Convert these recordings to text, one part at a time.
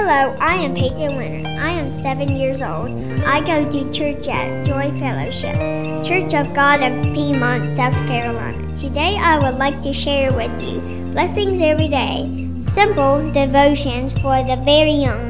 Hello, I am Peyton Winter. I am 7 years old. I go to church at Joy Fellowship, Church of God of Piedmont, South Carolina. Today I would like to share with you blessings every day, simple devotions for the very young.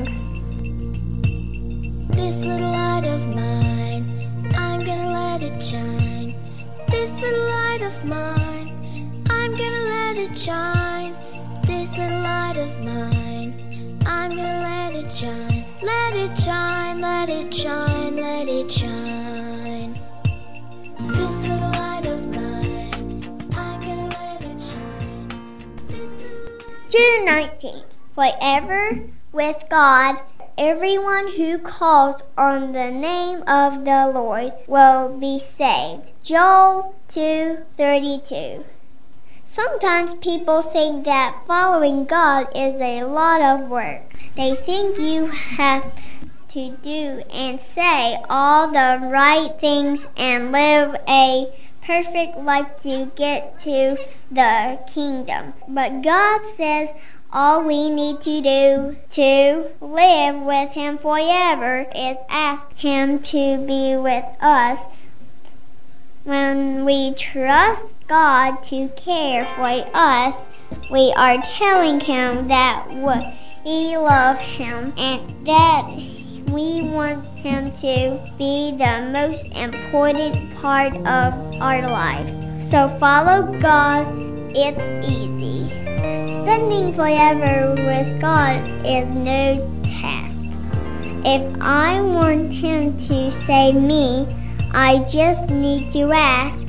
This little light of mine, I'm gonna let it shine. This little light of mine, I'm gonna let it shine. This little light of mine, I'm gonna let it shine. Let it shine, let it shine, let it shine. This little light of mine, I'm gonna let it shine. June 19th. Forever with God, everyone who calls on the name of the Lord will be saved. Joel 2:32. Sometimes people think that following God is a lot of work. They think you have to do and say all the right things and live a perfect life to get to the kingdom. But God says all we need to do to live with Him forever is ask Him to be with us. When we trust God to care for us, we are telling Him that we love Him and that we want Him to be the most important part of our life. So follow God, it's easy. Spending forever with God is no task. If I want Him to save me, I just need to ask